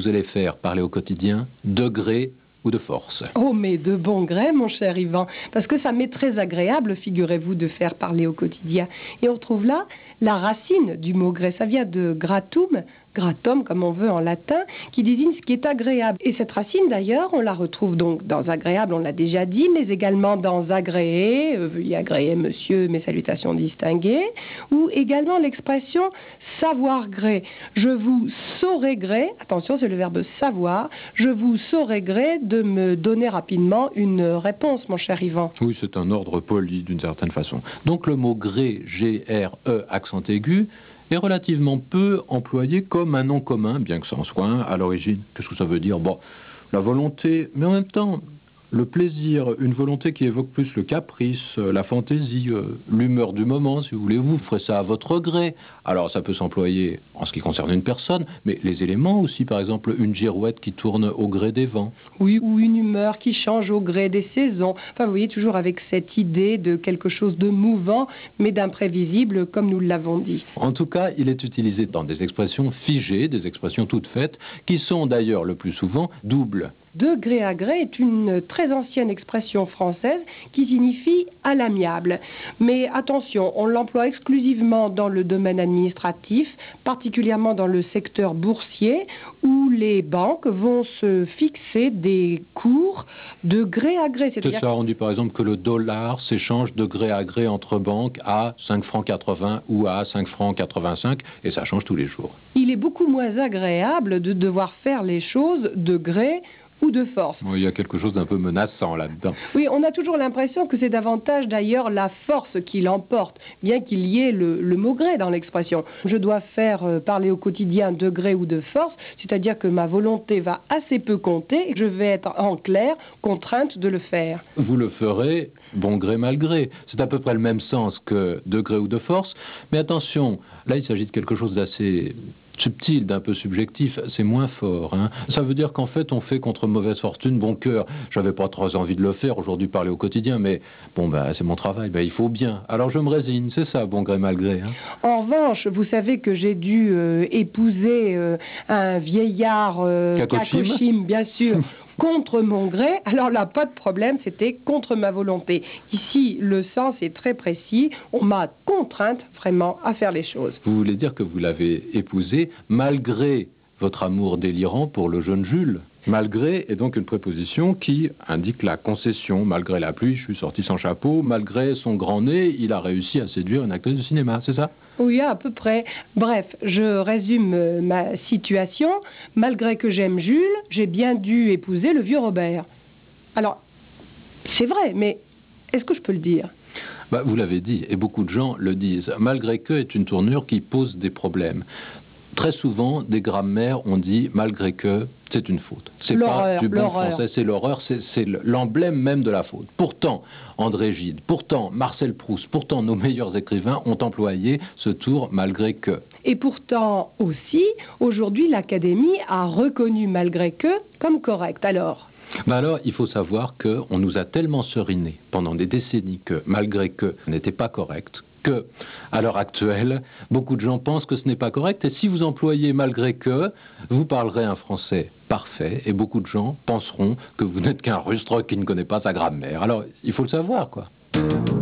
vous allez faire parler au quotidien de gré ou de force. Oh, mais de bon gré, mon cher Yvan, parce que ça m'est très agréable, figurez-vous, de faire parler au quotidien. Et on retrouve là la racine du mot gré. Ça vient de gratum, gratum comme on veut en latin, qui désigne ce qui est agréable. Et cette racine, d'ailleurs, on la retrouve donc dans agréable, on l'a déjà dit, mais également dans agréé, veuillez agréer monsieur, mes salutations distinguées, ou également l'expression savoir gré. Je vous saurai gré, attention, c'est le verbe savoir, je vous saurai gré de me donner rapidement une réponse, mon cher Yvan. Oui, c'est un ordre poli d'une certaine façon. Donc le mot gré, G-R-E, accent aigu, est relativement peu employé comme un nom commun, bien que ça en soit un à l'origine. Qu'est-ce que ça veut dire? Bon, la volonté, mais en même temps, le plaisir, une volonté qui évoque plus le caprice, la fantaisie, l'humeur du moment, si vous voulez, vous ferez ça à votre gré. Alors ça peut s'employer en ce qui concerne une personne, mais les éléments aussi, par exemple, une girouette qui tourne au gré des vents. Oui, ou une humeur qui change au gré des saisons. Enfin, vous voyez, toujours avec cette idée de quelque chose de mouvant, mais d'imprévisible, comme nous l'avons dit. En tout cas, il est utilisé dans des expressions figées, des expressions toutes faites, qui sont d'ailleurs le plus souvent doubles. De gré à gré est une très ancienne expression française qui signifie à l'amiable. Mais attention, on l'emploie exclusivement dans le domaine administratif, particulièrement dans le secteur boursier, où les banques vont se fixer des cours de gré à gré. C'est ça, on dit par exemple que le dollar s'échange de gré à gré entre banques à 5 francs 80 ou à 5 francs 85, et ça change tous les jours. Il est beaucoup moins agréable de devoir faire les choses de gré ou de force. Il y a quelque chose d'un peu menaçant là-dedans. Oui, on a toujours l'impression que c'est davantage d'ailleurs la force qui l'emporte, bien qu'il y ait le mot gré dans l'expression. Je dois faire parler au quotidien de gré ou de force, c'est-à-dire que ma volonté va assez peu compter et je vais être en clair contrainte de le faire. Vous le ferez bon gré mal gré. C'est à peu près le même sens que de gré ou de force, mais attention, là il s'agit de quelque chose d'assez subtil, d'un peu subjectif, c'est moins fort. Hein. Ça veut dire qu'en fait, on fait contre mauvaise fortune bon cœur. J'avais pas trop envie de le faire aujourd'hui, parler au quotidien, mais bon, c'est mon travail, il faut bien. Alors je me résigne, c'est ça, bon gré mal gré. Hein. En revanche, vous savez que j'ai dû épouser un vieillard Kakoshim, bien sûr, contre mon gré. Alors là, pas de problème, c'était contre ma volonté. Ici, le sens est très précis. On m'a contrainte vraiment à faire les choses. Vous voulez dire que vous l'avez épousé malgré votre amour délirant pour le jeune Jules? Malgré est donc une préposition qui indique la concession. Malgré la pluie, je suis sorti sans chapeau. Malgré son grand nez, il a réussi à séduire une actrice de cinéma, c'est ça? Oui, à peu près. Bref, je résume ma situation. Malgré que j'aime Jules, j'ai bien dû épouser le vieux Robert. Alors, c'est vrai, mais est-ce que je peux le dire? Vous l'avez dit, et beaucoup de gens le disent. Malgré que est une tournure qui pose des problèmes. Très souvent, des grammaires ont dit malgré que, c'est une faute. C'est pas du bon français, c'est l'horreur, c'est l'emblème même de la faute. Pourtant, André Gide, pourtant Marcel Proust, pourtant nos meilleurs écrivains ont employé ce tour malgré que. Et pourtant aussi, aujourd'hui, l'Académie a reconnu malgré que comme correct. Alors il faut savoir qu'on nous a tellement serinés pendant des décennies que malgré que n'était pas correct, que, à l'heure actuelle, beaucoup de gens pensent que ce n'est pas correct. Et si vous employez malgré que, vous parlerez un français parfait. Et beaucoup de gens penseront que vous n'êtes qu'un rustre qui ne connaît pas sa grammaire. Alors, il faut le savoir, quoi.